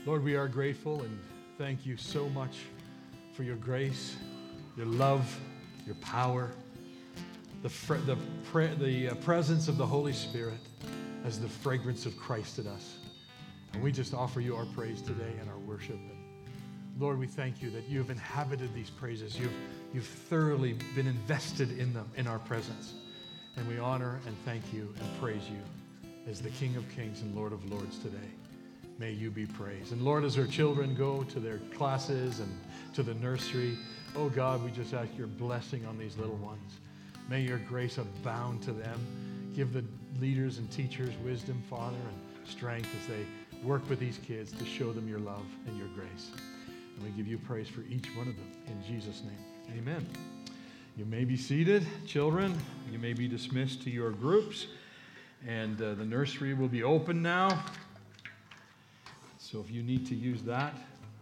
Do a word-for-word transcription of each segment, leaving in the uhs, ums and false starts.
Lord, we are grateful and thank you so much for your grace, your love, your power, the fr- the, pre- the uh, presence of the Holy Spirit as the fragrance of Christ in us. And we just offer you our praise today and our worship. And Lord, we thank you that you have inhabited these praises. You've, you've thoroughly been invested in them, in our presence. And we honor and thank you and praise you as the King of Kings and Lord of Lords today. May you be praised. And Lord, as our children go to their classes and to the nursery, oh God, we just ask your blessing on these little ones. May your grace abound to them. Give the leaders and teachers wisdom, Father, and strength as they work with these kids to show them your love and your grace. And we give you praise for each one of them. In Jesus' name, amen. You may be seated, children. You may be dismissed to your groups. And uh, the nursery will be open now. So if you need to use that.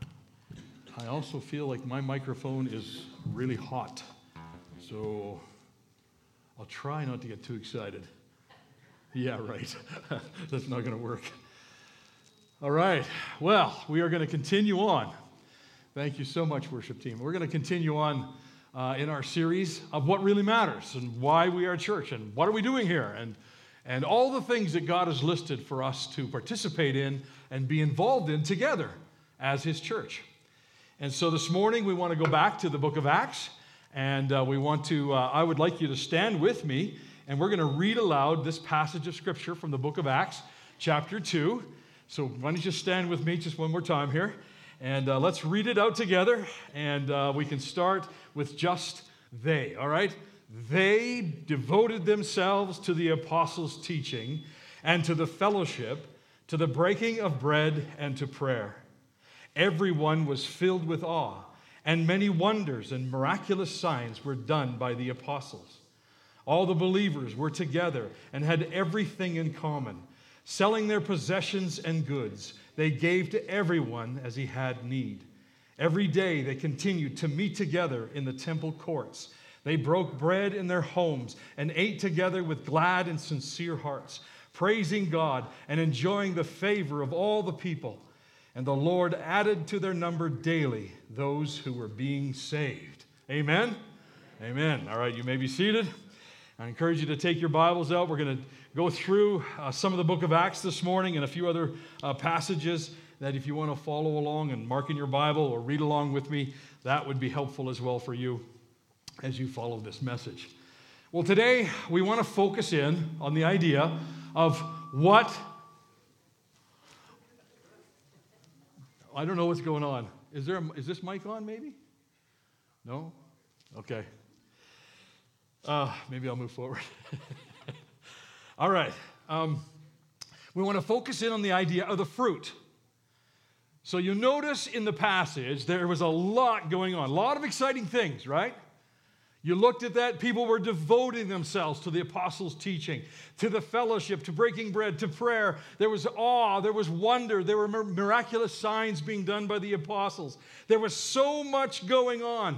I also feel like my microphone is really hot. So I'll try not to get too excited. Yeah, right. That's not going to work. All right. Well, we are going to continue on. Thank you so much, worship team. We're going to continue on uh, in our series of what really matters and why we are a church and what are we doing here and and all the things that God has listed for us to participate in and be involved in together as his church. And so this morning we want to go back to the book of Acts, and uh, we want to, uh, I would like you to stand with me, and we're going to read aloud this passage of Scripture from the book of Acts, chapter two. So why don't you stand with me just one more time here, and uh, let's read it out together, and uh, we can start with just they, all right? They devoted themselves to the apostles' teaching and to the fellowship, to the breaking of bread and to prayer. Everyone was filled with awe, and many wonders and miraculous signs were done by the apostles. All the believers were together and had everything in common. Selling their possessions and goods, they gave to everyone as he had need. Every day they continued to meet together in the temple courts. They broke bread in their homes and ate together with glad and sincere hearts, praising God and enjoying the favor of all the people. And the Lord added to their number daily those who were being saved. Amen? Amen. All right, you may be seated. I encourage you to take your Bibles out. We're going to go through uh, some of the book of Acts this morning and a few other uh, passages that if you want to follow along and mark in your Bible or read along with me, that would be helpful as well for you as you follow this message. Well, today we want to focus in on the idea of what... I don't know what's going on. Is there? A, is this mic on, maybe? No? Okay. Uh, maybe I'll move forward. All right. Um, we want to focus in on the idea of the fruit. So you notice in the passage there was a lot going on, a lot of exciting things, right? You looked at that, people were devoting themselves to the apostles' teaching, to the fellowship, to breaking bread, to prayer. There was awe, there was wonder, there were miraculous signs being done by the apostles. There was so much going on.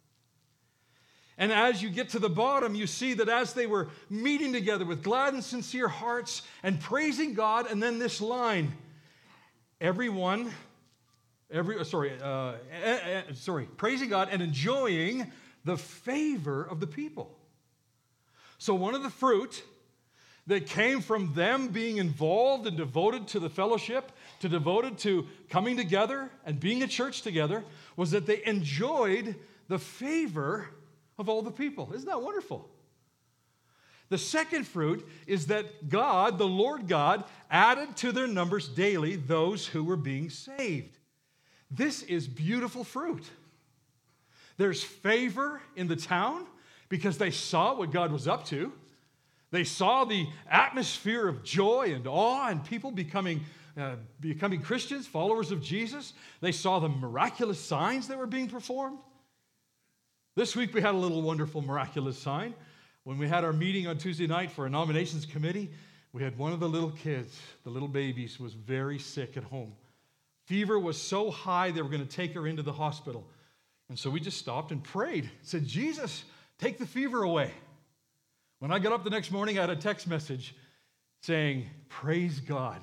And as you get to the bottom, you see that as they were meeting together with glad and sincere hearts and praising God, and then this line, everyone, every sorry, uh, uh, uh, sorry, praising God and enjoying the favor of the people. So one of the fruit that came from them being involved and devoted to the fellowship, to devoted to coming together and being a church together, was that they enjoyed the favor of all the people. Isn't that wonderful? The second fruit is that God, the Lord God, added to their numbers daily those who were being saved. This is beautiful fruit. There's favor in the town because they saw what God was up to. They saw the atmosphere of joy and awe and people becoming, uh, becoming Christians, followers of Jesus. They saw the miraculous signs that were being performed. This week we had a little wonderful miraculous sign. When we had our meeting on Tuesday night for a nominations committee, we had one of the little kids, the little babies, was very sick at home. Fever was so high they were going to take her into the hospital. And so we just stopped and prayed. Said, Jesus, take the fever away. When I got up the next morning, I had a text message saying, praise God.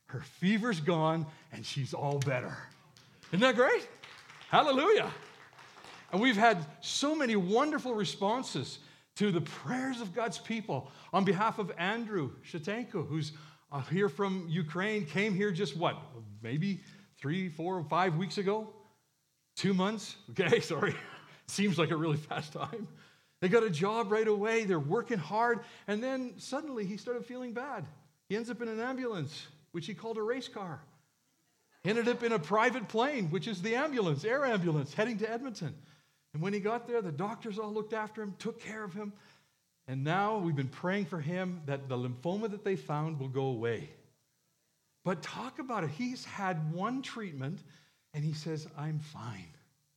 Her fever's gone, and she's all better. Isn't that great? Hallelujah. And we've had so many wonderful responses to the prayers of God's people on behalf of Andrew Shatenko, who's uh, here from Ukraine, came here just what, maybe three, four, five weeks ago? Two months? Okay, sorry. Seems like a really fast time. They got a job right away. They're working hard. And then suddenly he started feeling bad. He ends up in an ambulance, which he called a race car. He ended up in a private plane, which is the ambulance, air ambulance, heading to Edmonton. And when he got there, the doctors all looked after him, took care of him. And now we've been praying for him that the lymphoma that they found will go away. But talk about it. He's had one treatment, and he says, I'm fine.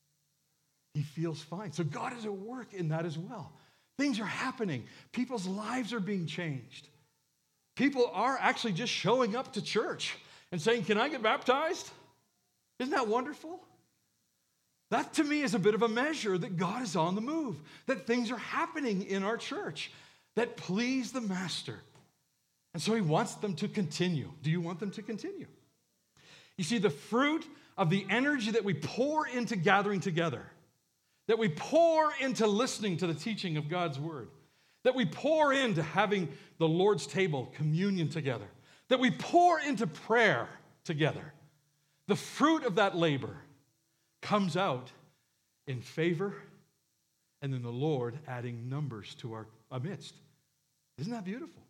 He feels fine. So God is at work in that as well. Things are happening. People's lives are being changed. People are actually just showing up to church and saying, can I get baptized? Isn't that wonderful? That to me is a bit of a measure that God is on the move, that things are happening in our church that please the Master. And so he wants them to continue. Do you want them to continue? You see, the fruit of the energy that we pour into gathering together, that we pour into listening to the teaching of God's word, that we pour into having the Lord's table, communion together, that we pour into prayer together, the fruit of that labor comes out in favor, and then the Lord adding numbers to our midst. Isn't that beautiful?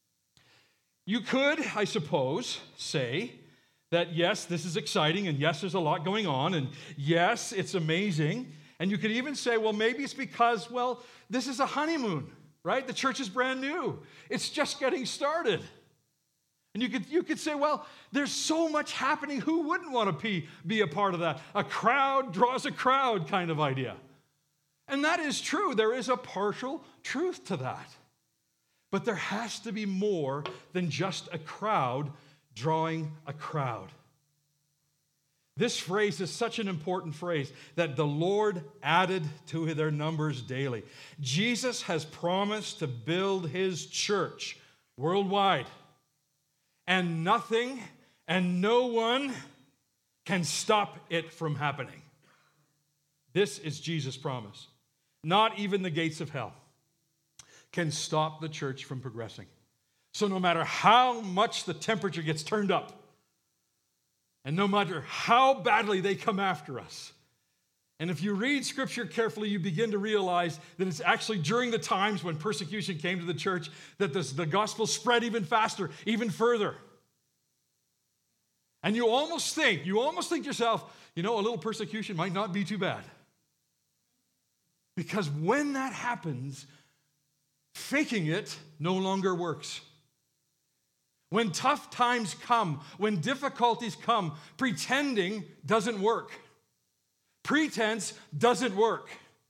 You could, I suppose, say that yes, this is exciting, and yes, there's a lot going on, and yes, it's amazing. And you could even say, well, maybe it's because, well, this is a honeymoon, right? The church is brand new. It's just getting started. And you could, you could say, well, there's so much happening. Who wouldn't want to be, be a part of that? A crowd draws a crowd kind of idea. And that is true. There is a partial truth to that. But there has to be more than just a crowd drawing a crowd. This phrase is such an important phrase that the Lord added to their numbers daily. Jesus has promised to build his church worldwide. And nothing and no one can stop it from happening. This is Jesus' promise. Not even the gates of hell can stop the church from progressing. So no matter how much the temperature gets turned up, and no matter how badly they come after us, and if you read Scripture carefully, you begin to realize that it's actually during the times when persecution came to the church that this, the gospel spread even faster, even further. And you almost think, you almost think yourself, you know, a little persecution might not be too bad. Because when that happens, faking it no longer works. When tough times come, when difficulties come, pretending doesn't work. Pretense doesn't work.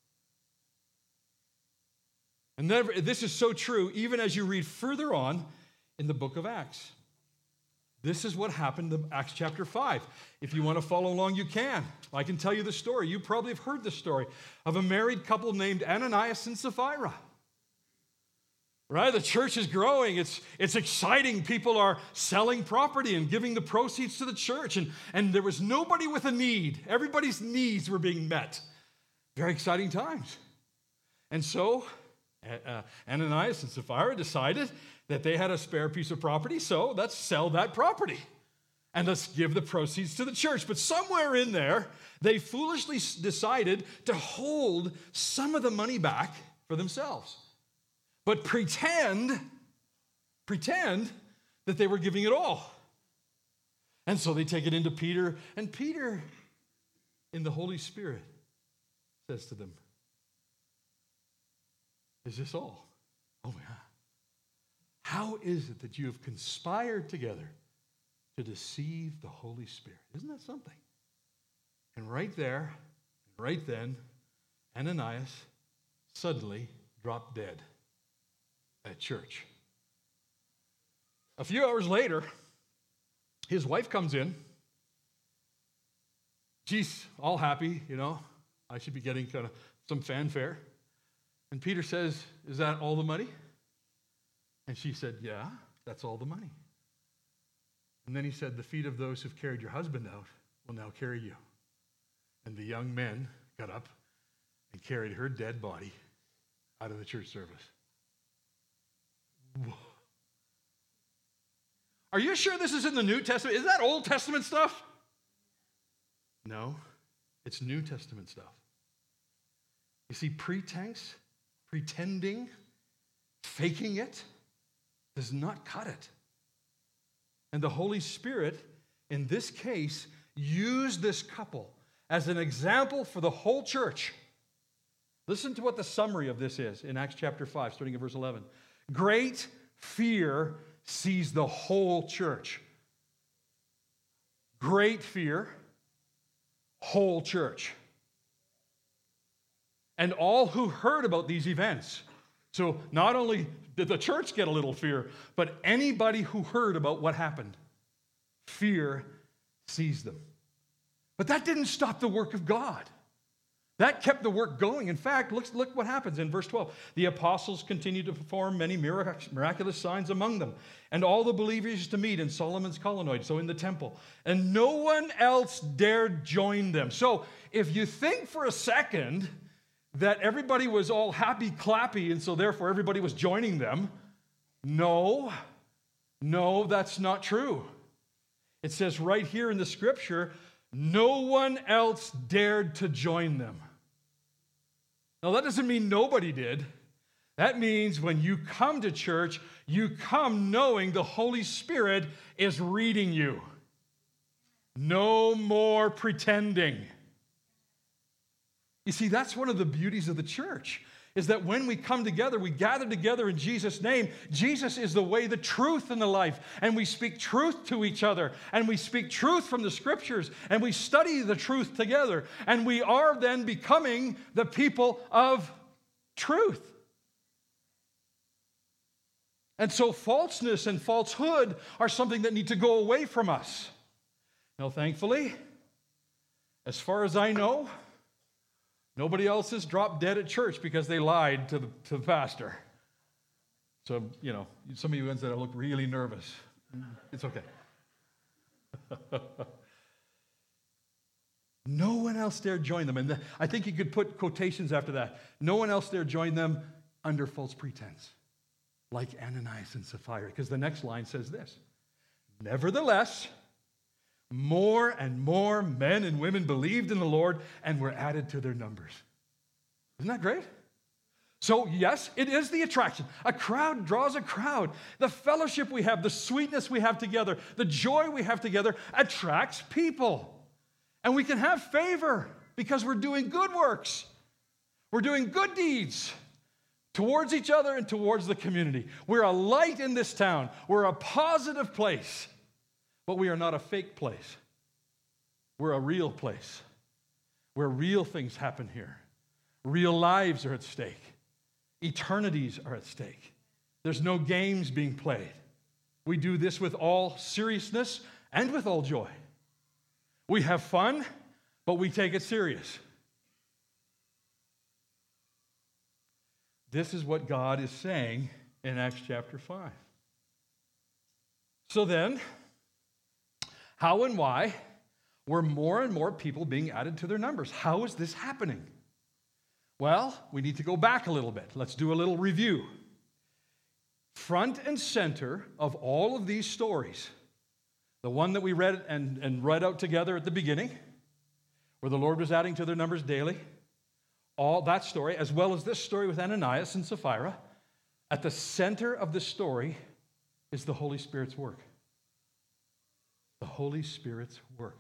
And this is so true even as you read further on in the book of Acts. This is what happened in Acts chapter five. If you want to follow along, you can. I can tell you the story. You probably have heard the story of a married couple named Ananias and Sapphira. Right? The church is growing. It's, it's exciting. People are selling property and giving the proceeds to the church. And, and there was nobody with a need. Everybody's needs were being met. Very exciting times. And so uh, Ananias and Sapphira decided that they had a spare piece of property, so let's sell that property. And let's give the proceeds to the church. But somewhere in there, they foolishly decided to hold some of the money back for themselves. But pretend, pretend that they were giving it all. And so they take it into Peter, and Peter, in the Holy Spirit, says to them, is this all? Oh, yeah. How is it that you have conspired together to deceive the Holy Spirit? Isn't that something? And right there, right then, Ananias suddenly dropped dead at church. A few hours later, his wife comes in. She's all happy, you know. I should be getting kind of some fanfare. And Peter says, is that all the money? And she said, yeah, that's all the money. And then he said, the feet of those who've carried your husband out will now carry you. And the young men got up and carried her dead body out of the church service. Whoa. Are you sure this is in the New Testament? Is that Old Testament stuff? No, it's New Testament stuff. You see, pretense, pretending, faking it, does not cut it. And the Holy Spirit, in this case, used this couple as an example for the whole church. Listen to what the summary of this is in Acts chapter five, starting at verse eleven. Great fear seized the whole church. Great fear, whole church. And all who heard about these events. So not only did the church get a little fear, but anybody who heard about what happened, fear seized them. But that didn't stop the work of God. That kept the work going. In fact, look, look what happens in verse twelve. The apostles continued to perform many miraculous signs among them, and all the believers used to meet in Solomon's colonnade, so in the temple. And no one else dared join them. So if you think for a second that everybody was all happy-clappy, and so therefore everybody was joining them, no, no, that's not true. It says right here in the scripture, no one else dared to join them. Now, that doesn't mean nobody did. That means when you come to church, you come knowing the Holy Spirit is reading you. No more pretending. You see, that's one of the beauties of the church, is that when we come together, we gather together in Jesus' name. Jesus is the way, the truth, and the life. And we speak truth to each other. And we speak truth from the scriptures. And we study the truth together. And we are then becoming the people of truth. And so falseness and falsehood are something that need to go away from us. Now, thankfully, as far as I know, nobody else is dropped dead at church because they lied to the, to the pastor. So, you know, some of you ones that look really nervous. It's okay. No one else dared join them. And I think you could put quotations after that. No one else dared join them under false pretense, like Ananias and Sapphira. Because the next line says this: nevertheless, more and more men and women believed in the Lord and were added to their numbers. Isn't that great? So yes, it is the attraction. A crowd draws a crowd. The fellowship we have, the sweetness we have together, the joy we have together attracts people. And we can have favor because we're doing good works. We're doing good deeds towards each other and towards the community. We're a light in this town. We're a positive place. But we are not a fake place. We're a real place where real things happen here. Real lives are at stake. Eternities are at stake. There's no games being played. We do this with all seriousness and with all joy. We have fun, but we take it serious. This is what God is saying in Acts chapter five. So then, how and why were more and more people being added to their numbers? How is this happening? Well, we need to go back a little bit. Let's do a little review. Front and center of all of these stories, the one that we read and, and read out together at the beginning, where the Lord was adding to their numbers daily, all that story, as well as this story with Ananias and Sapphira, at the center of the story is the Holy Spirit's work. The Holy Spirit's work.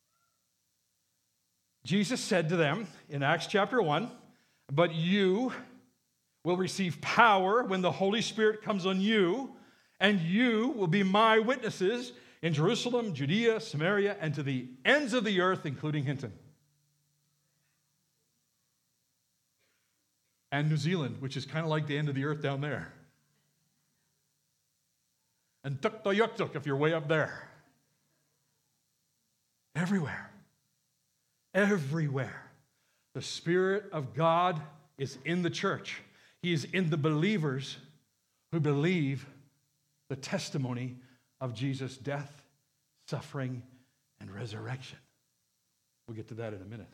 Jesus said to them in Acts chapter one, but you will receive power when the Holy Spirit comes on you, and you will be my witnesses in Jerusalem, Judea, Samaria, and to the ends of the earth, including Hinton. And New Zealand, which is kind of like the end of the earth down there. And Tuktoyaktuk if you're way up there. Everywhere. Everywhere. The Spirit of God is in the church. He is in the believers who believe the testimony of Jesus' death suffering, and resurrection. We'll get to that in a minute.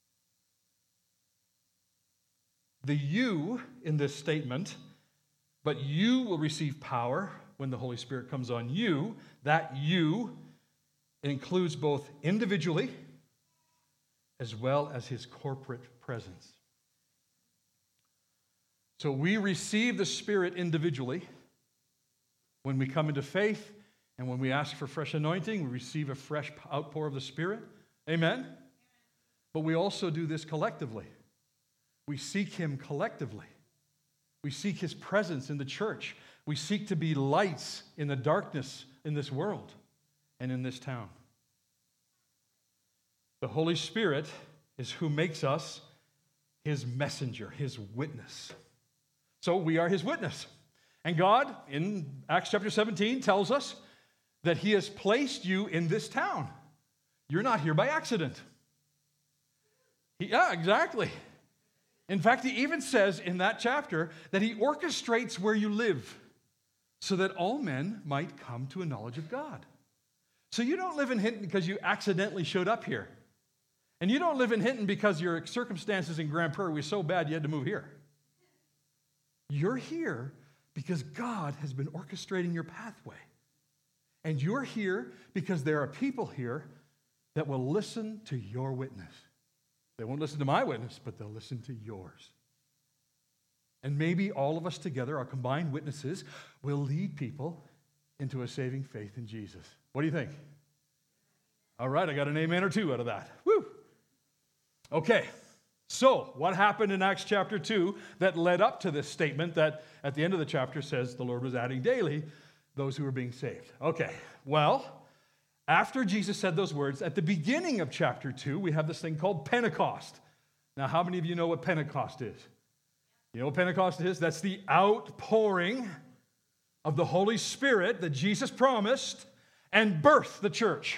The you in this statement, but you will receive power when the Holy Spirit comes on you, that you includes both individually as well as his corporate presence. So we receive the Spirit individually when we come into faith, and when we ask for fresh anointing, we receive a fresh outpour of the Spirit. Amen? But we also do this collectively. We seek him collectively. We seek his presence in the church. We seek to be lights in the darkness in this world and in this town. The Holy Spirit is who makes us his messenger, his witness. So we are his witness. And God, in Acts chapter seventeen, tells us that he has placed you in this town. You're not here by accident. He, yeah, exactly. In fact, he even says in that chapter that he orchestrates where you live so that all men might come to a knowledge of God. So you don't live in Hinton because you accidentally showed up here. And you don't live in Hinton because your circumstances in Grand Prairie were so bad you had to move here. You're here because God has been orchestrating your pathway. And you're here because there are people here that will listen to your witness. They won't listen to my witness, but they'll listen to yours. And maybe all of us together, our combined witnesses, will lead people into a saving faith in Jesus. What do you think? All right, I got an amen or two out of that. Woo! Okay, so what happened in Acts chapter two that led up to this statement that at the end of the chapter says the Lord was adding daily those who were being saved? Okay, well, after Jesus said those words, at the beginning of chapter two, we have this thing called Pentecost. Now, how many of you know what Pentecost is? You know what Pentecost is? That's the outpouring of the Holy Spirit that Jesus promised and birthed the church.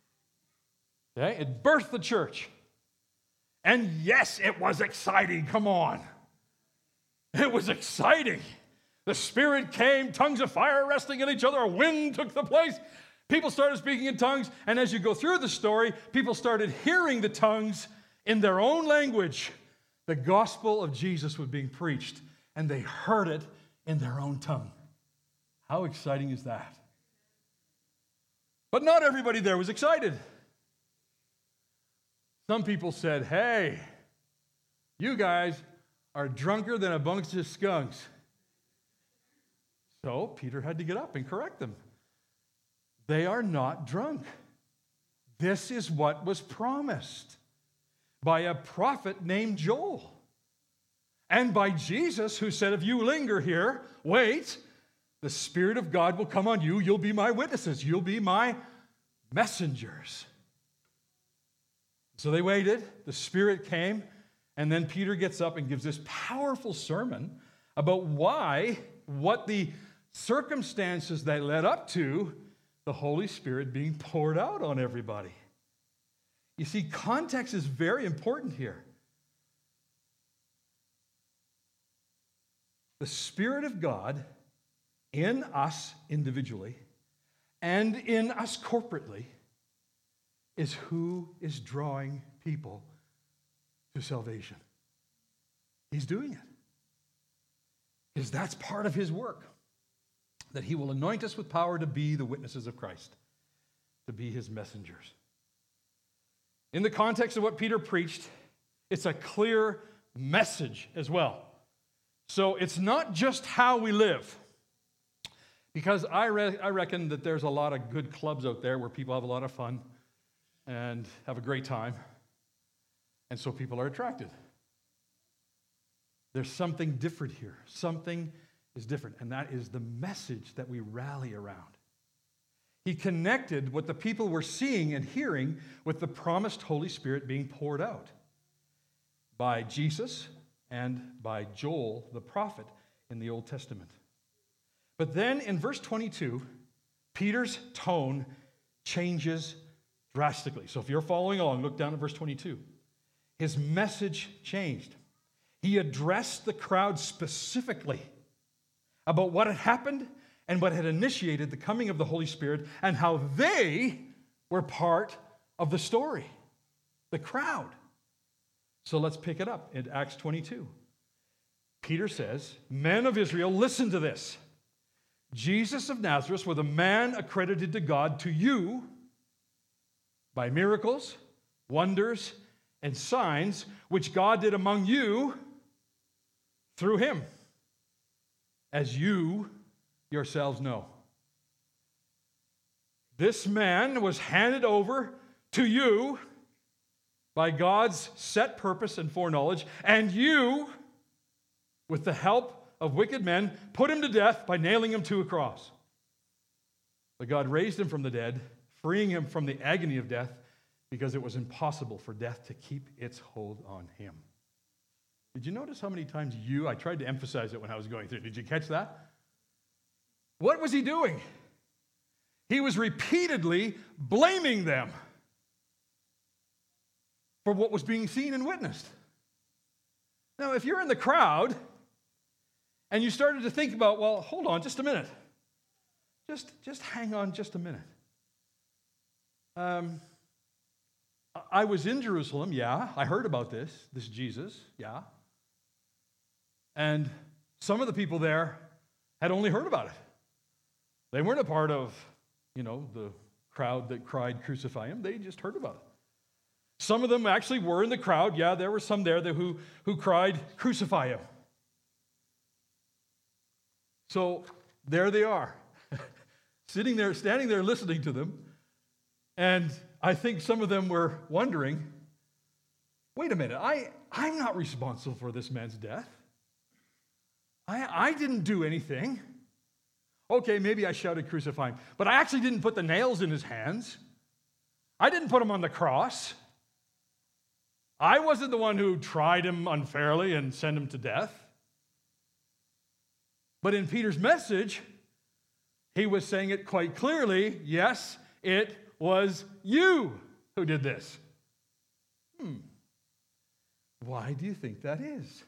Okay? It birthed the church. And yes, it was exciting. Come on. It was exciting. The Spirit came, tongues of fire resting on each other, a wind took the place. People started speaking in tongues, and as you go through the story, people started hearing the tongues in their own language. The gospel of Jesus was being preached, and they heard it in their own tongue. How exciting is that? But not everybody there was excited. Some people said, hey, you guys are drunker than a bunch of skunks. So Peter had to get up and correct them. They are not drunk. This is what was promised by a prophet named Joel. And by Jesus, who said, if you linger here, wait, the Spirit of God will come on you. You'll be my witnesses. You'll be my messengers. So they waited. The Spirit came. And then Peter gets up and gives this powerful sermon about why, what the circumstances that led up to the Holy Spirit being poured out on everybody. You see, context is very important here. The Spirit of God in us individually and in us corporately is who is drawing people to salvation. He's doing it. Because that's part of his work. That he will anoint us with power to be the witnesses of Christ, to be his messengers. In the context of what Peter preached, it's a clear message as well. So it's not just how we live. Because I, re- I reckon that there's a lot of good clubs out there where people have a lot of fun and have a great time. And so people are attracted. There's something different here. Something is different, and that is the message that we rally around. He connected what the people were seeing and hearing with the promised Holy Spirit being poured out by Jesus and by Joel, the prophet, in the Old Testament. But then in verse twenty-two, Peter's tone changes drastically. So if you're following along, look down at verse twenty-two. His message changed. He addressed the crowd specifically about what had happened and what had initiated the coming of the Holy Spirit and how they were part of the story, the crowd. So let's pick it up in Acts twenty-two. Peter says, "Men of Israel, listen to this. Jesus of Nazareth was a man accredited to God to you by miracles, wonders, and signs which God did among you through him, as you yourselves know. This man was handed over to you by God's set purpose and foreknowledge, and you, with the help of wicked men, put him to death by nailing him to a cross. But God raised him from the dead, freeing him from the agony of death, because it was impossible for death to keep its hold on him." Did you notice how many times you, I tried to emphasize it when I was going through. Did you catch that? What was he doing? He was repeatedly blaming them for what was being seen and witnessed. Now, if you're in the crowd and you started to think about, well, hold on just a minute. Just, just hang on just a minute. Um, I was in Jerusalem, yeah. I heard about this, this Jesus, yeah. And some of the people there had only heard about it. They weren't a part of, you know, the crowd that cried, "Crucify him." They just heard about it. Some of them actually were in the crowd. Yeah, there were some there that who, who cried, "Crucify him." So there they are, sitting there, standing there listening to them. And I think some of them were wondering, wait a minute, I, I'm not responsible for this man's death. I, I didn't do anything. Okay, maybe I shouted, "Crucify him," but I actually didn't put the nails in his hands. I didn't put him on the cross. I wasn't the one who tried him unfairly and sent him to death. But in Peter's message, he was saying it quite clearly. Yes, it was you who did this. Hmm. Why do you think that is?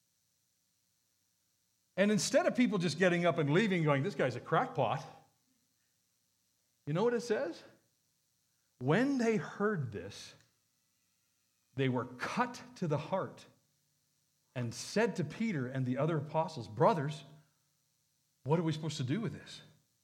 And instead of people just getting up and leaving going, "This guy's a crackpot," you know what it says? When they heard this, they were cut to the heart and said to Peter and the other apostles, "Brothers, what are we supposed to do with this?"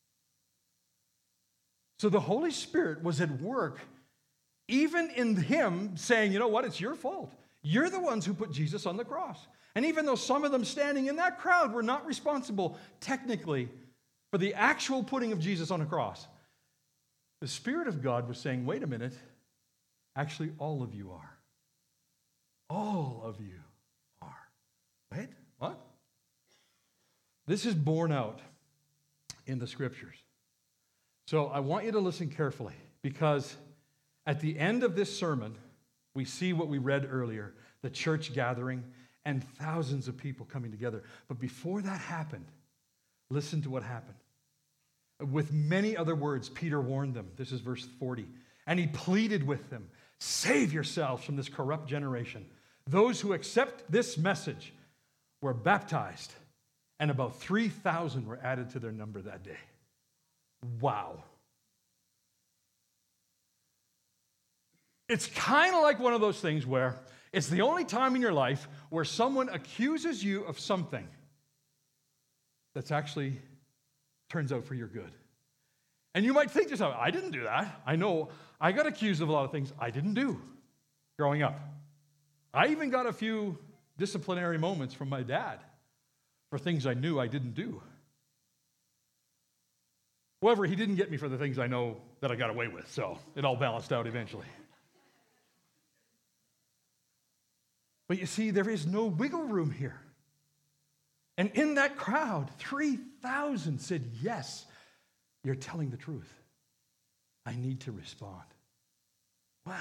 So the Holy Spirit was at work even in him saying, you know what, it's your fault. You're the ones who put Jesus on the cross. And even though some of them standing in that crowd were not responsible technically for the actual putting of Jesus on a cross, the Spirit of God was saying, wait a minute, actually all of you are. All of you are. Wait, what? This is borne out in the Scriptures. So I want you to listen carefully, because at the end of this sermon, we see what we read earlier, the church gathering and thousands of people coming together. But before that happened, listen to what happened. With many other words, Peter warned them. This is verse forty. And he pleaded with them, "Save yourselves from this corrupt generation." Those who accept this message were baptized, and about three thousand were added to their number that day. Wow. It's kind of like one of those things where it's the only time in your life where someone accuses you of something that's actually turns out for your good. And you might think to yourself, I didn't do that. I know I got accused of a lot of things I didn't do growing up. I even got a few disciplinary moments from my dad for things I knew I didn't do. However, he didn't get me for the things I know that I got away with, so it all balanced out eventually. But you see, there is no wiggle room here. And in that crowd, three thousand said, yes, you're telling the truth. I need to respond. Wow.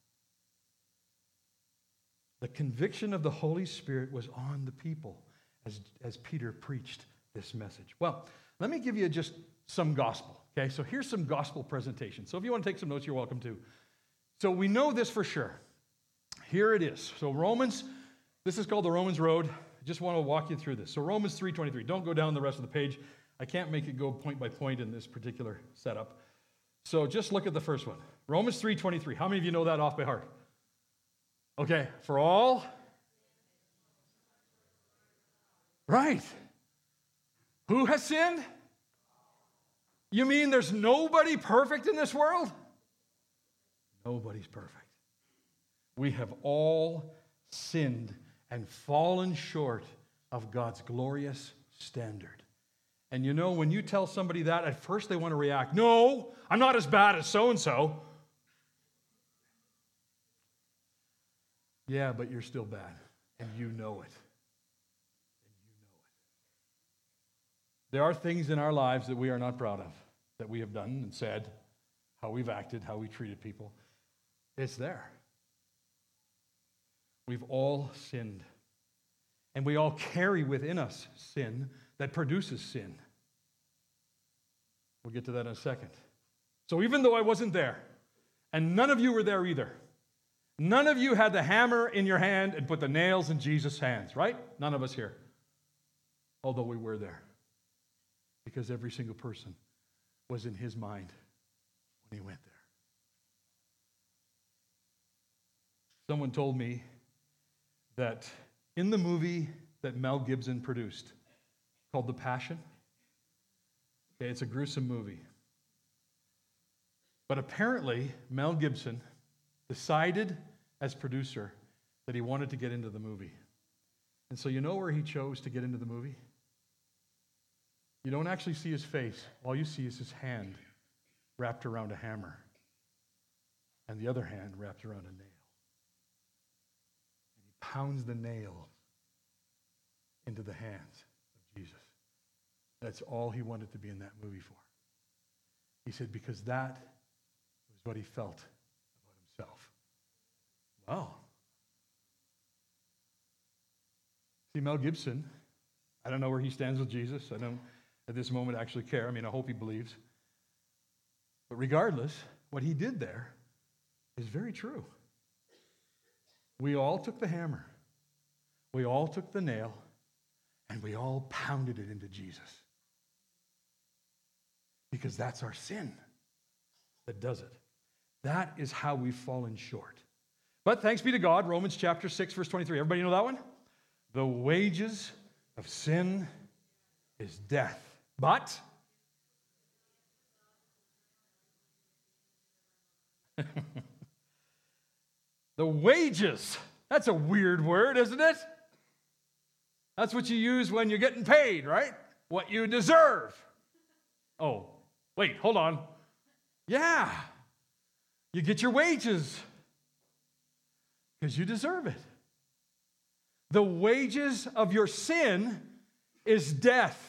The conviction of the Holy Spirit was on the people as, as Peter preached this message. Well, let me give you just some gospel, okay? So here's some gospel presentation. So if you want to take some notes, you're welcome to. So we know this for sure. Here it is. So Romans, this is called the Romans Road. I just want to walk you through this. So Romans three twenty-three. Don't go down the rest of the page. I can't make it go point by point in this particular setup. So just look at the first one. Romans three twenty-three. How many of you know that off by heart? Okay, for all. Right. Who has sinned? You mean there's nobody perfect in this world? Nobody's perfect. We have all sinned and fallen short of God's glorious standard. And you know, when you tell somebody that, at first they want to react, no, I'm not as bad as so-and-so. Yeah, but you're still bad, and you know it. There are things in our lives that we are not proud of, that we have done and said, how we've acted, how we treated people. It's there. We've all sinned. And we all carry within us sin that produces sin. We'll get to that in a second. So even though I wasn't there, and none of you were there either, none of you had the hammer in your hand and put the nails in Jesus' hands, right? None of us here. Although we were there. Because every single person was in his mind when he went there. Someone told me that in the movie that Mel Gibson produced called The Passion, okay, it's a gruesome movie. But apparently, Mel Gibson decided as producer that he wanted to get into the movie. And so you know where he chose to get into the movie? You don't actually see his face. All you see is his hand wrapped around a hammer and the other hand wrapped around a nail. And he pounds the nail into the hands of Jesus. That's all he wanted to be in that movie for. He said, because that was what he felt about himself. Wow. See, Mel Gibson, I don't know where he stands with Jesus. I don't at this moment actually care. I mean, I hope he believes. But regardless, what he did there is very true. We all took the hammer. We all took the nail. And we all pounded it into Jesus. Because that's our sin that does it. That is how we've fallen short. But thanks be to God, Romans chapter six, verse twenty-three. Everybody know that one? The wages of sin is death. But the wages, that's a weird word, isn't it? That's what you use when you're getting paid, right? What you deserve. Oh, wait, hold on. Yeah, you get your wages because you deserve it. The wages of your sin is death.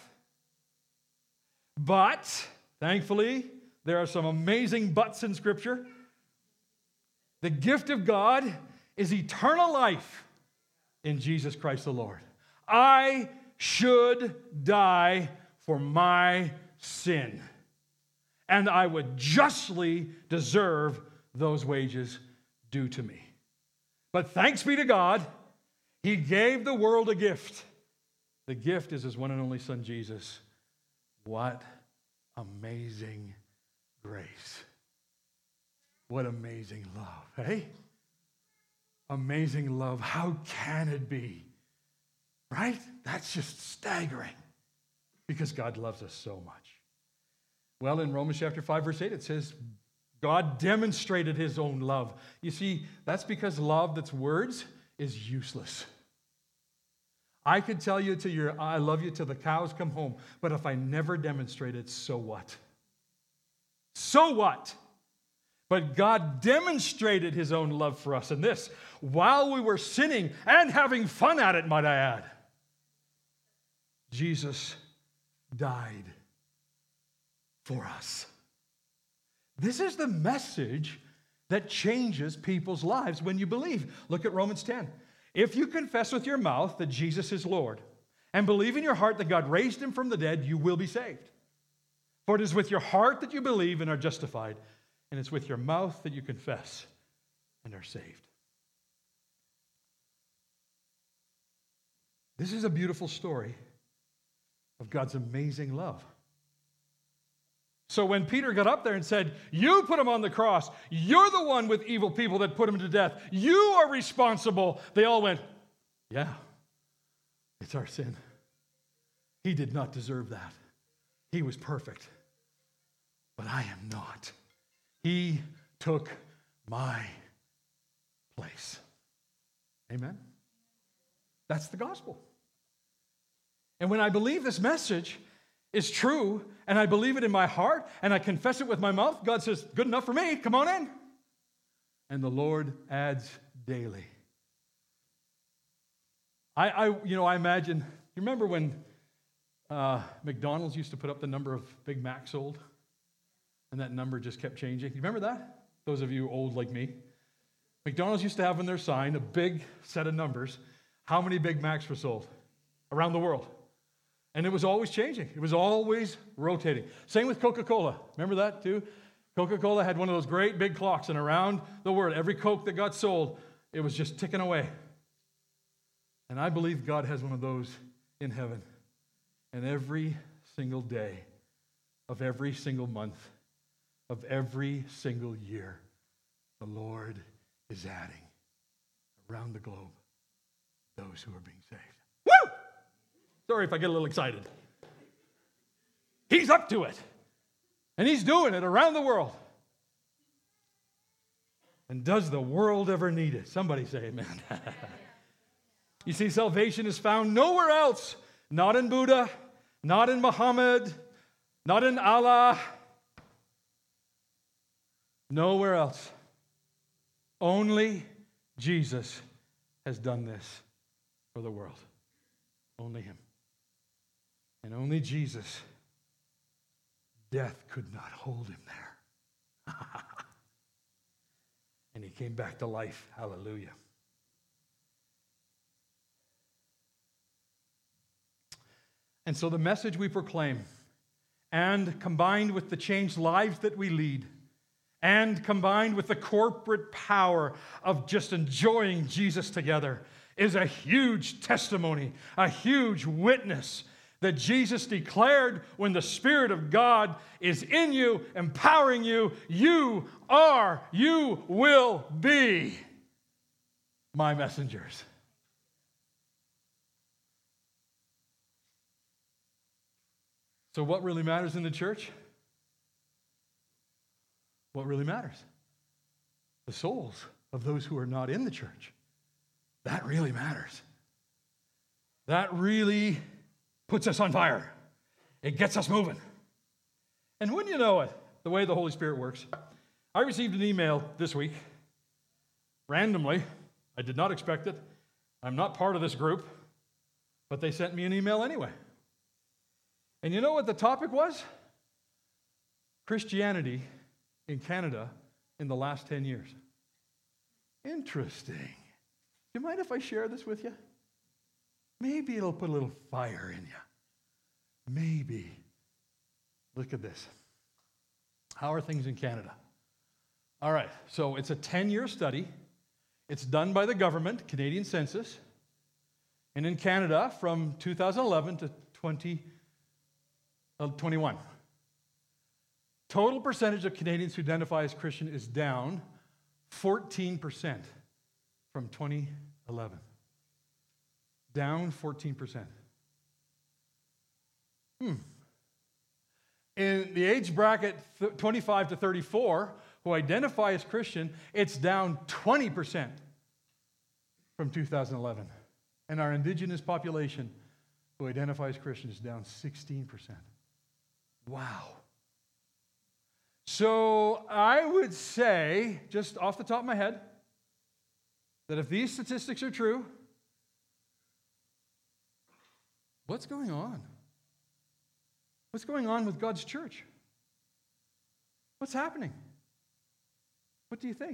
But, thankfully, there are some amazing buts in Scripture. The gift of God is eternal life in Jesus Christ the Lord. I should die for my sin, and I would justly deserve those wages due to me. But thanks be to God, he gave the world a gift. The gift is his one and only Son, Jesus. What amazing grace. What amazing love, hey? Amazing love. How can it be? Right? That's just staggering because God loves us so much. Well, in Romans chapter five, verse eight, it says, God demonstrated his own love. You see, that's because love that's words is useless. I could tell you till your I love you till the cows come home, but if I never demonstrate it, so what? So what? But God demonstrated his own love for us in this, while we were sinning and having fun at it, might I add, Jesus died for us. This is the message that changes people's lives when you believe. Look at Romans ten. If you confess with your mouth that Jesus is Lord and believe in your heart that God raised him from the dead, you will be saved. For it is with your heart that you believe and are justified, and it's with your mouth that you confess and are saved. This is a beautiful story of God's amazing love. So when Peter got up there and said, you put him on the cross, you're the one with evil people that put him to death, you are responsible, they all went, yeah, it's our sin. He did not deserve that. He was perfect, but I am not. He took my place. Amen? That's the gospel. And when I believe this message is true, and I believe it in my heart, and I confess it with my mouth, God says, good enough for me, come on in. And the Lord adds daily. I, I you know, I imagine, you remember when uh, McDonald's used to put up the number of Big Macs sold? And that number just kept changing. You remember that? Those of you old like me. McDonald's used to have on their sign a big set of numbers, how many Big Macs were sold around the world. And it was always changing. It was always rotating. Same with Coca-Cola. Remember that too? Coca-Cola had one of those great big clocks, and around the world, every Coke that got sold, it was just ticking away. And I believe God has one of those in heaven. And every single day of every single month of every single year, the Lord is adding around the globe those who are being saved. Woo! Sorry if I get a little excited. He's up to it. And he's doing it around the world. And does the world ever need it? Somebody say amen. You see, salvation is found nowhere else. Not in Buddha, not in Muhammad, not in Allah. Nowhere else. Only Jesus has done this for the world. Only him. And only Jesus, death could not hold him there. And he came back to life. Hallelujah. And so the message we proclaim, and combined with the changed lives that we lead, and combined with the corporate power of just enjoying Jesus together, is a huge testimony, a huge witness that Jesus declared when the Spirit of God is in you, empowering you, you are, you will be my messengers. So what really matters in the church? What really matters? The souls of those who are not in the church. That really matters. That really puts us on fire. It gets us moving. And wouldn't you know it, the way the Holy Spirit works, I received an email this week, randomly. I did not expect it. I'm not part of this group, but they sent me an email anyway. And you know what the topic was? Christianity in Canada in the last ten years. Interesting. Do you mind if I share this with you? Maybe it'll put a little fire in you. Maybe. Look at this. How are things in Canada? All right, so it's a ten-year study. It's done by the government, Canadian Census. And in Canada, from two thousand eleven to twenty twenty-one. Total percentage of Canadians who identify as Christian is down fourteen percent from twenty eleven. Down fourteen percent. Hmm. In the age bracket twenty-five to thirty-four, who identify as Christian, it's down twenty percent from two thousand eleven. And our indigenous population who identify as Christian is down sixteen percent. Wow. So I would say, just off the top of my head, that if these statistics are true, what's going on? What's going on with God's church? What's happening? What do you think?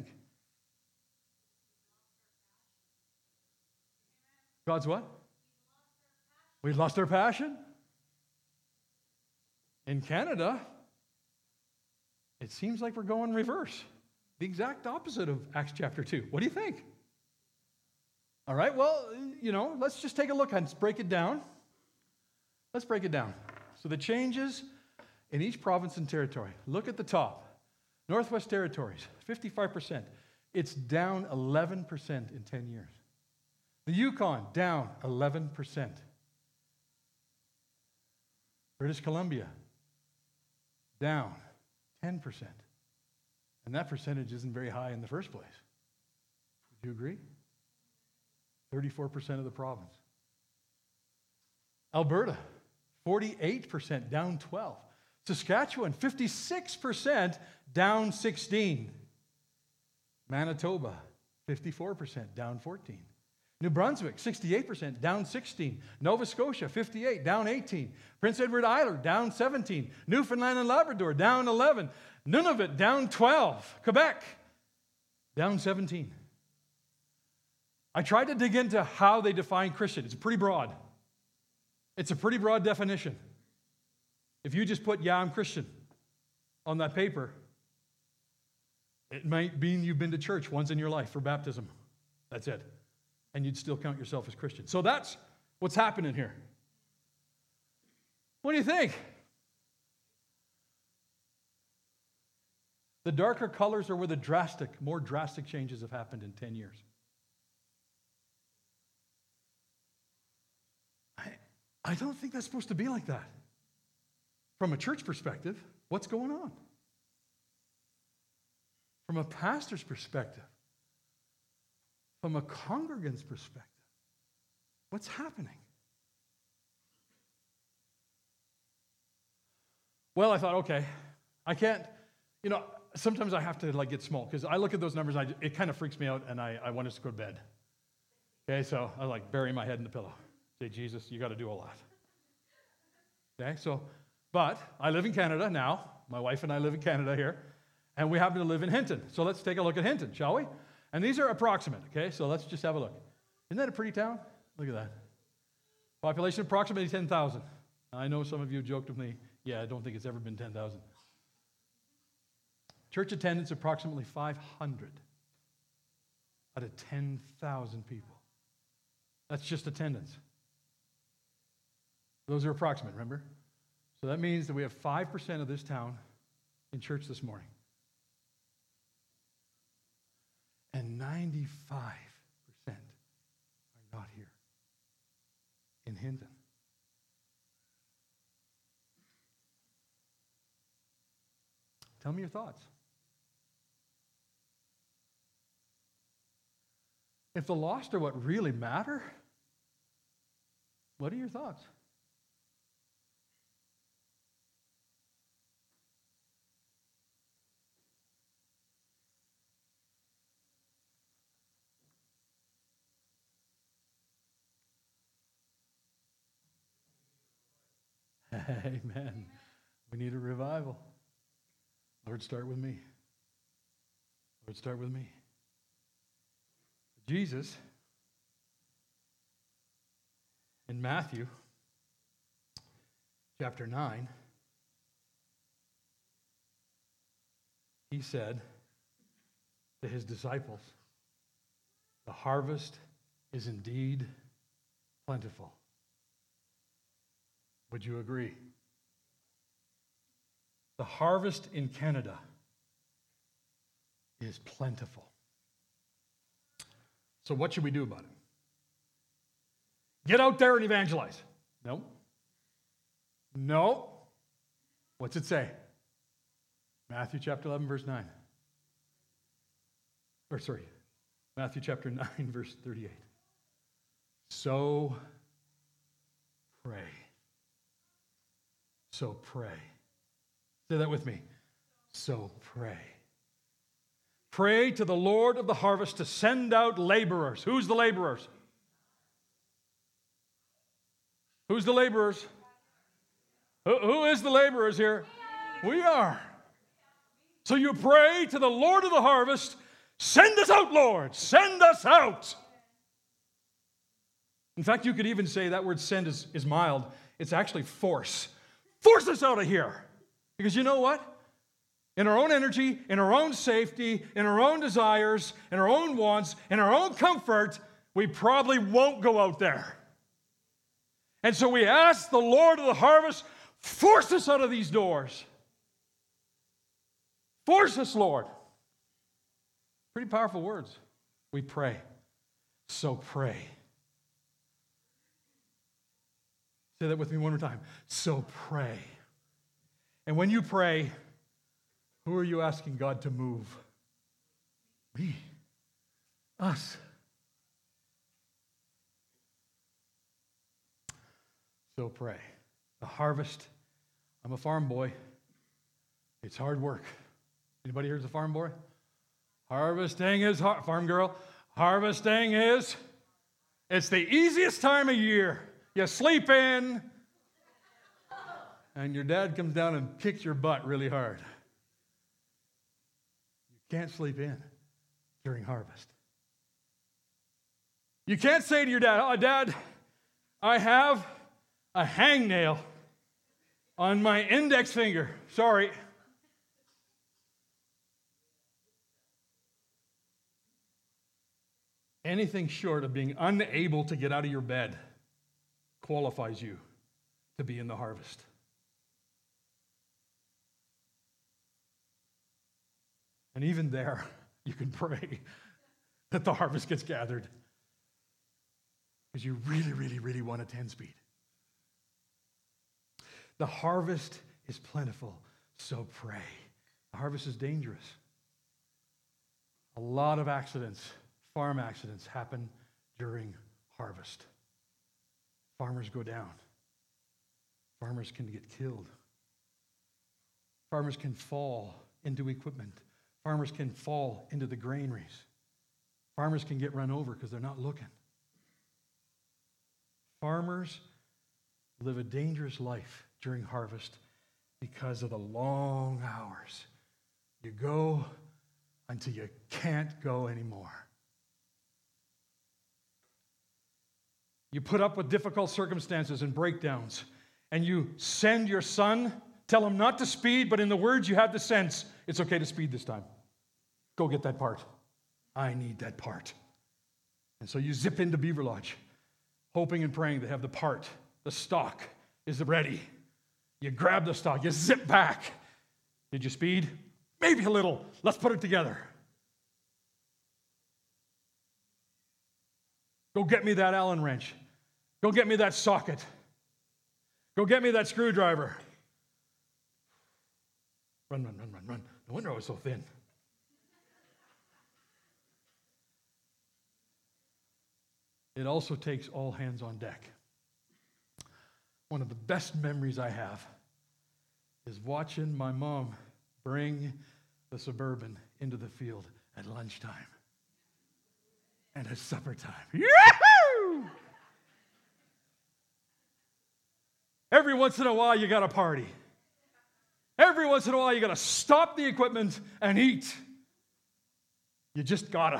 God's what? We lost our passion? In Canada, it seems like we're going reverse. The exact opposite of Acts chapter two. What do you think? All right, well, you know, let's just take a look and break it down. Let's break it down. So the changes in each province and territory. Look at the top. Northwest Territories, fifty-five percent. It's down eleven percent in ten years. The Yukon, down eleven percent. British Columbia, down ten percent. And that percentage isn't very high in the first place. Would you agree? thirty-four percent of the province. Alberta, forty-eight percent, down twelve. Saskatchewan, fifty-six percent, down sixteen. Manitoba, fifty-four percent, down fourteen. New Brunswick, sixty-eight percent, down sixteen. Nova Scotia, fifty-eight, down eighteen. Prince Edward Island, down seventeen. Newfoundland and Labrador, down eleven. Nunavut, down twelve. Quebec, down seventeen. I tried to dig into how they define Christian. It's pretty broad. It's a pretty broad definition. If you just put, yeah, I'm Christian on that paper, it might mean you've been to church once in your life for baptism. That's it. And you'd still count yourself as Christian. So that's what's happening here. What do you think? The darker colors are where the drastic, more drastic changes have happened in ten years. I, I don't think that's supposed to be like that. From a church perspective, what's going on? From a pastor's perspective, from a congregant's perspective, what's happening? Well, I thought, okay, I can't, you know, sometimes I have to like get small because I look at those numbers, and I, it kind of freaks me out, and I, I want us to go to bed. Okay, so I like bury my head in the pillow. Say, Jesus, you got to do a lot. Okay, so, but I live in Canada now. My wife and I live in Canada here, and we happen to live in Hinton. So let's take a look at Hinton, shall we? And these are approximate, okay? So let's just have a look. Isn't that a pretty town? Look at that. Population approximately ten thousand. I know some of you joked with me, yeah, I don't think it's ever been ten thousand. Church attendance approximately five hundred out of ten thousand people. That's just attendance. Those are approximate, remember? So that means that we have five percent of this town in church this morning. And ninety-five percent are not here in Hinton. Tell me your thoughts. If the lost are what really matter, what are your thoughts? Amen. We need a revival. Lord, start with me. Lord, start with me. Jesus, in Matthew chapter nine, he said to his disciples, the harvest is indeed plentiful. Would you agree? The harvest in Canada is plentiful. So what should we do about it? Get out there and evangelize. No. No. What's it say? Matthew chapter eleven, verse nine. Or sorry, Matthew chapter nine, verse thirty-eight. So pray. So pray. Say that with me. So pray. Pray to the Lord of the harvest to send out laborers. Who's the laborers? Who's the laborers? Who, who is the laborers here? We are. So you pray to the Lord of the harvest, send us out, Lord. Send us out. In fact, you could even say that word send is, is mild. It's actually force. Force us out of here. Because you know what? In our own energy, in our own safety, in our own desires, in our own wants, in our own comfort, we probably won't go out there. And so we ask the Lord of the harvest, Force us out of these doors. Force us, Lord. Pretty powerful words. We pray. So pray. Say that with me one more time. So pray. And when you pray, who are you asking God to move? Me. Us. So pray. The harvest. I'm a farm boy. It's hard work. Anybody here's a farm boy? Harvesting is hard. Farm girl. Harvesting is. It's the easiest time of year. You sleep in, and your dad comes down and kicks your butt really hard. You can't sleep in during harvest. You can't say to your dad, "Oh, Dad, I have a hangnail on my index finger. Sorry." Anything short of being unable to get out of your bed qualifies you to be in the harvest. And even there, you can pray that the harvest gets gathered because you really, really, really want a ten speed. The harvest is plentiful, so pray. The harvest is dangerous. A lot of accidents, farm accidents, happen during harvest. Farmers go down. Farmers can get killed. Farmers can fall into equipment. Farmers can fall into the granaries. Farmers can get run over because they're not looking. Farmers live a dangerous life during harvest because of the long hours. You go until you can't go anymore. You put up with difficult circumstances and breakdowns, and you send your son, tell him not to speed, but in the words you have the sense, it's okay to speed this time. Go get that part. I need that part. And so you zip into Beaver Lodge, hoping and praying they have the part. The stock is ready. You grab the stock, you zip back. Did you speed? Maybe a little. Let's put it together. Go get me that Allen wrench. Go get me that socket. Go get me that screwdriver. Run, run, run, run, run. No wonder I was so thin. It also takes all hands on deck. One of the best memories I have is watching my mom bring the Suburban into the field at lunchtime and at supper time. Yahoo! Every once in a while, you got to party. Every once in a while, you got to stop the equipment and eat. You just gotta.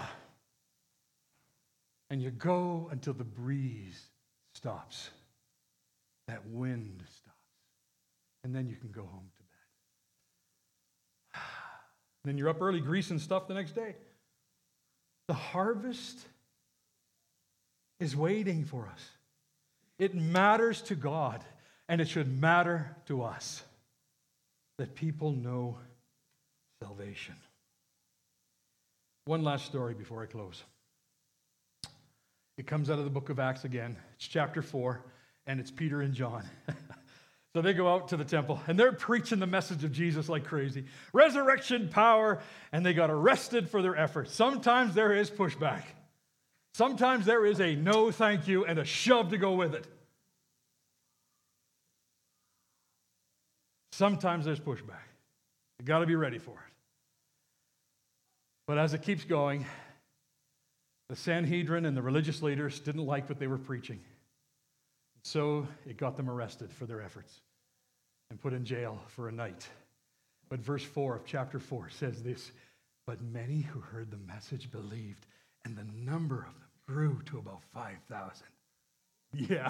And you go until the breeze stops. That wind stops. And then you can go home to bed. And then you're up early greasing stuff the next day. The harvest is waiting for us. It matters to God, and it should matter to us that people know salvation. One last story before I close. It comes out of the book of Acts again. It's chapter four, and it's Peter and John. So they go out to the temple, and they're preaching the message of Jesus like crazy. Resurrection power, and they got arrested for their efforts. Sometimes there is pushback. Sometimes there is a no thank you and a shove to go with it. Sometimes there's pushback. You got to be ready for it. But as it keeps going, the Sanhedrin and the religious leaders didn't like what they were preaching. So it got them arrested for their efforts and put in jail for a night. But verse four of chapter four says this, but many who heard the message believed, and the number of them grew to about five thousand. Yeah.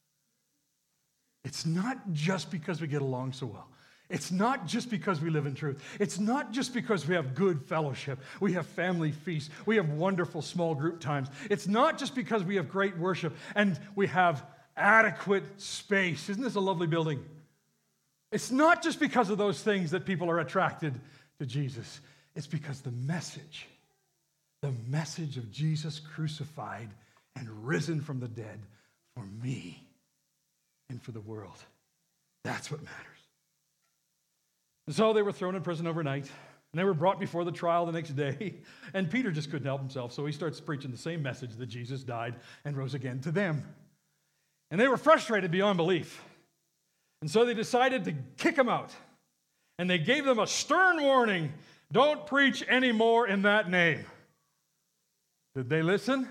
It's not just because we get along so well. It's not just because we live in truth. It's not just because we have good fellowship. We have family feasts. We have wonderful small group times. It's not just because we have great worship and we have adequate space. Isn't this a lovely building? It's not just because of those things that people are attracted to Jesus. It's because the message, the message of Jesus crucified and risen from the dead for me and for the world. That's what matters. And so they were thrown in prison overnight, and they were brought before the trial the next day. And Peter just couldn't help himself, so he starts preaching the same message that Jesus died and rose again to them. And they were frustrated beyond belief. And so they decided to kick him out. And they gave them a stern warning, don't preach anymore in that name. Did they listen?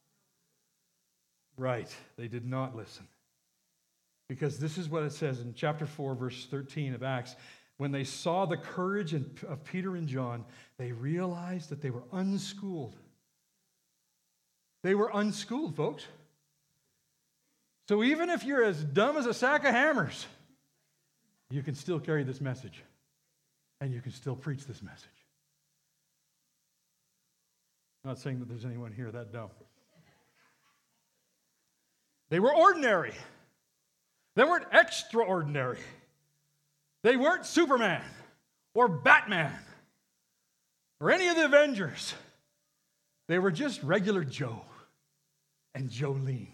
Right, they did not listen. Because this is what it says in chapter four, verse thirteen of Acts. When they saw the courage of Peter and John, they realized that they were unschooled. They were unschooled, folks. So even if you're as dumb as a sack of hammers, you can still carry this message. And you can still preach this message. I'm not saying that there's anyone here that dumb. They were ordinary. They weren't extraordinary. They weren't Superman or Batman or any of the Avengers. They were just regular Joe and Jolene.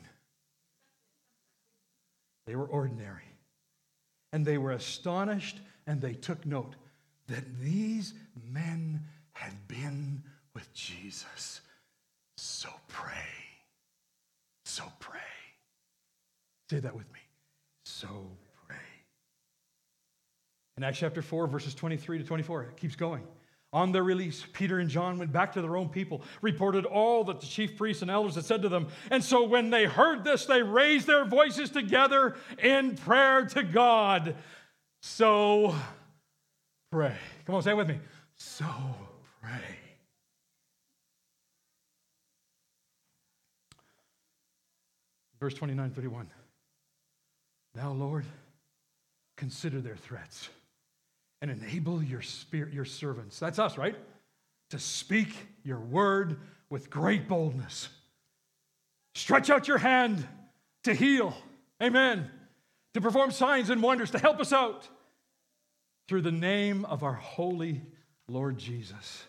They were ordinary. And they were astonished and they took note that these men had been with Jesus. So pray. So pray. Say that with me. So pray. In Acts chapter four, verses twenty-three to twenty-four, it keeps going. On their release, Peter and John went back to their own people, reported all that the chief priests and elders had said to them. And so when they heard this, they raised their voices together in prayer to God. So pray. Come on, say it with me. So pray. Verse twenty-nine, thirty-one. Now, Lord, consider their threats and enable your spirit, your servants, that's us, right? To speak your word with great boldness. Stretch out your hand to heal. Amen. To perform signs and wonders, to help us out through the name of our holy Lord Jesus.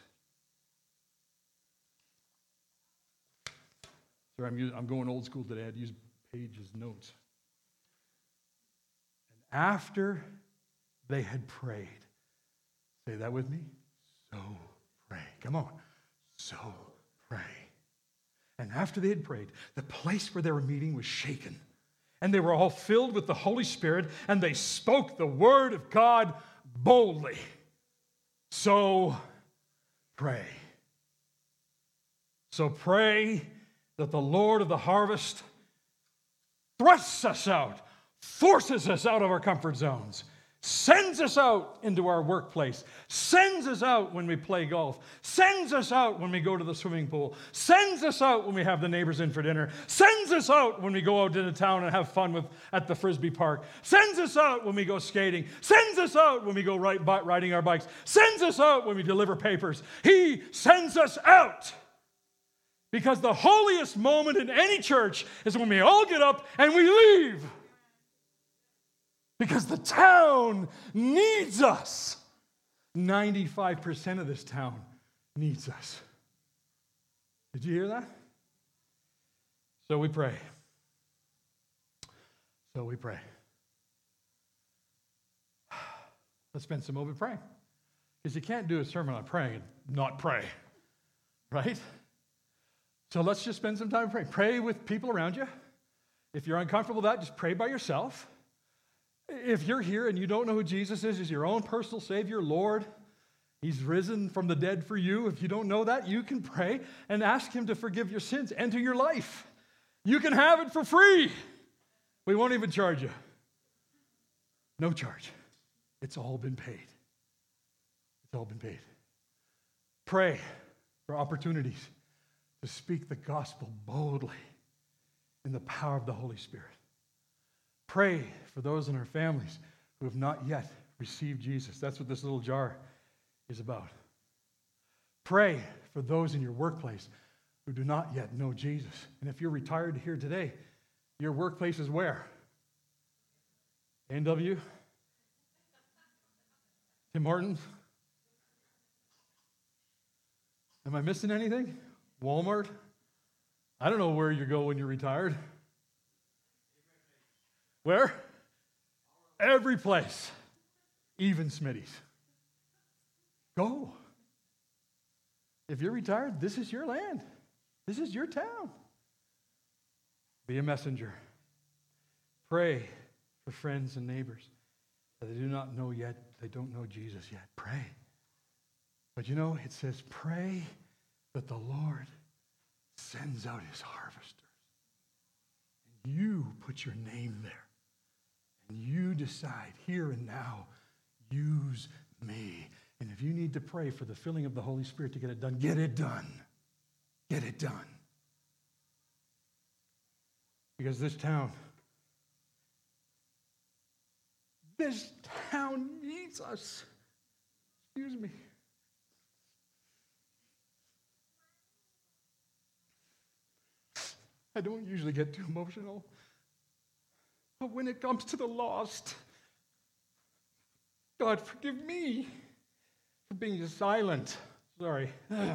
Sorry, I'm, using, I'm going old school today. I had to use Page's notes. And after they had prayed, say that with me. So pray. Come on. So pray. And after they had prayed, the place where they were meeting was shaken. And they were all filled with the Holy Spirit, and they spoke the word of God boldly. So pray. So pray that the Lord of the harvest thrusts us out, forces us out of our comfort zones, sends us out into our workplace, sends us out when we play golf, sends us out when we go to the swimming pool, sends us out when we have the neighbors in for dinner, sends us out when we go out into town and have fun with at the Frisbee park, sends us out when we go skating, sends us out when we go ride, riding our bikes, sends us out when we deliver papers. He sends us out. Because the holiest moment in any church is when we all get up and we leave. Because the town needs us. ninety-five percent of this town needs us. Did you hear that? So we pray. So we pray. Let's spend some moment praying. Because you can't do a sermon on praying and not pray. Right? So let's just spend some time praying. Pray with people around you. If you're uncomfortable with that, just pray by yourself. If you're here and you don't know who Jesus is as your own personal Savior, Lord, He's risen from the dead for you. If you don't know that, you can pray and ask Him to forgive your sins, enter your life. You can have it for free. We won't even charge you. No charge. It's all been paid. It's all been paid. Pray for opportunities to speak the gospel boldly in the power of the Holy Spirit. Pray for those in our families who have not yet received Jesus. That's what this little jar is about. Pray for those in your workplace who do not yet know Jesus. And if you're retired here today, your workplace is where? A and W? Tim Hortons? Am I missing anything? Walmart? I don't know where you go when you're retired. Where? Every place. Even Smitty's. Go. If you're retired, this is your land. This is your town. Be a messenger. Pray for friends and neighbors that they do not know yet, they don't know Jesus yet. Pray. But you know, it says, pray that the Lord sends out his harvesters. And you put your name there. And you decide, here and now, use me. And if you need to pray for the filling of the Holy Spirit to get it done, get it done. Get it done. Because this town, this town needs us. Excuse me. I don't usually get too emotional. But when it comes to the lost, God, forgive me for being silent. Sorry.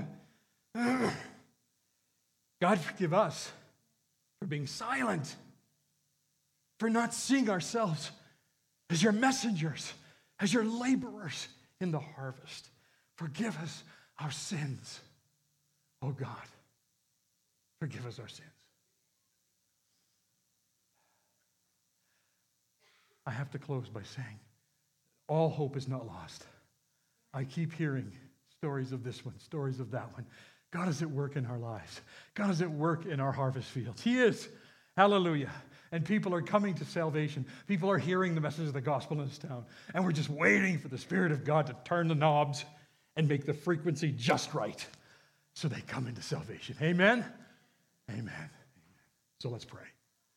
God, forgive us for being silent, for not seeing ourselves as your messengers, as your laborers in the harvest. Forgive us our sins. Oh God, forgive us our sins. I have to close by saying, all hope is not lost. I keep hearing stories of this one, stories of that one. God is at work in our lives. God is at work in our harvest fields. He is. Hallelujah. And people are coming to salvation. People are hearing the message of the gospel in this town. And we're just waiting for the Spirit of God to turn the knobs and make the frequency just right so they come into salvation. Amen? Amen. Amen. So let's pray.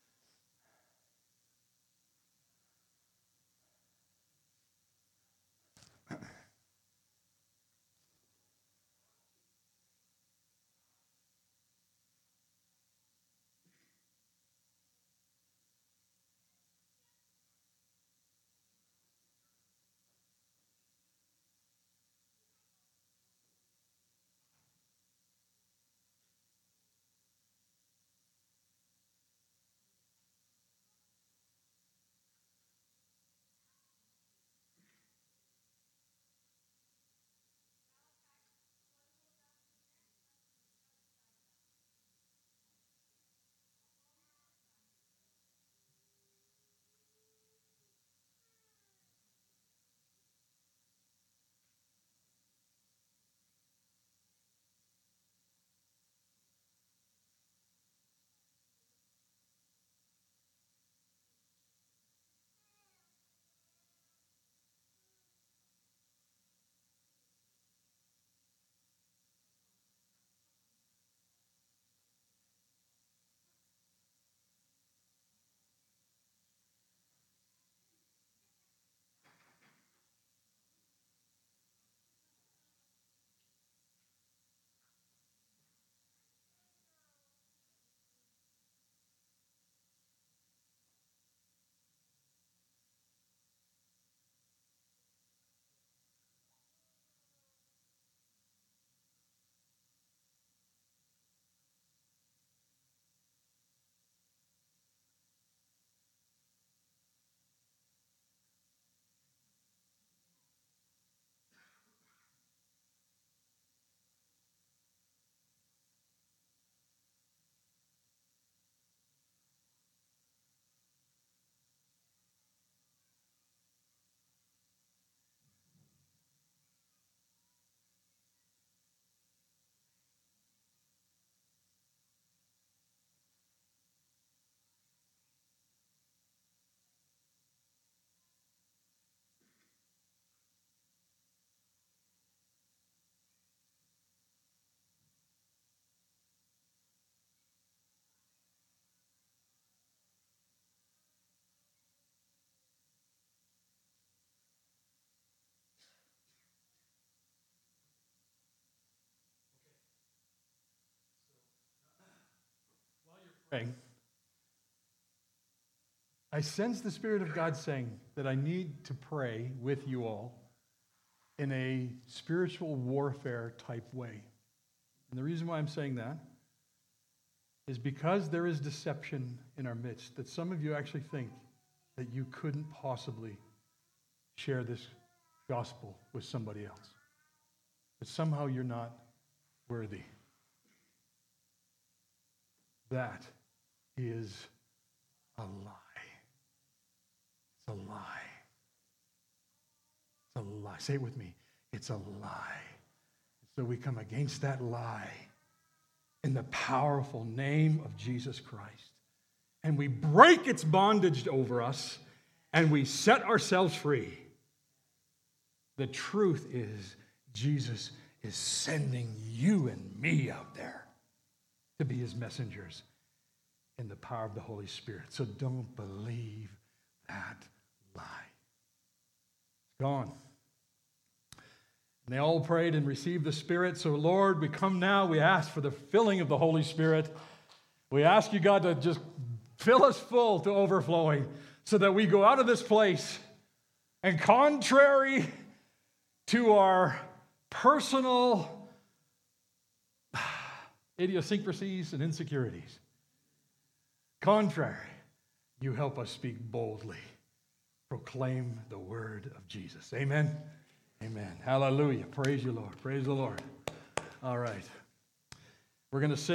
Praying, I sense the Spirit of God saying that I need to pray with you all in a spiritual warfare type way. And the reason why I'm saying that is because there is deception in our midst, that some of you actually think that you couldn't possibly share this gospel with somebody else. That somehow you're not worthy. That is a lie. It's a lie. It's a lie. Say it with me. It's a lie. So we come against that lie in the powerful name of Jesus Christ. And we break its bondage over us, and we set ourselves free. The truth is, Jesus is sending you and me out there to be his messengers in the power of the Holy Spirit. So don't believe that lie. It's gone. And they all prayed and received the Spirit. So Lord, we come now, we ask for the filling of the Holy Spirit. We ask you, God, to just fill us full to overflowing so that we go out of this place and, contrary to our personal idiosyncrasies and insecurities, contrary, you help us speak boldly, proclaim the word of Jesus. Amen. Amen. Hallelujah. Praise you, Lord. Praise the Lord. All right. We're going to sing.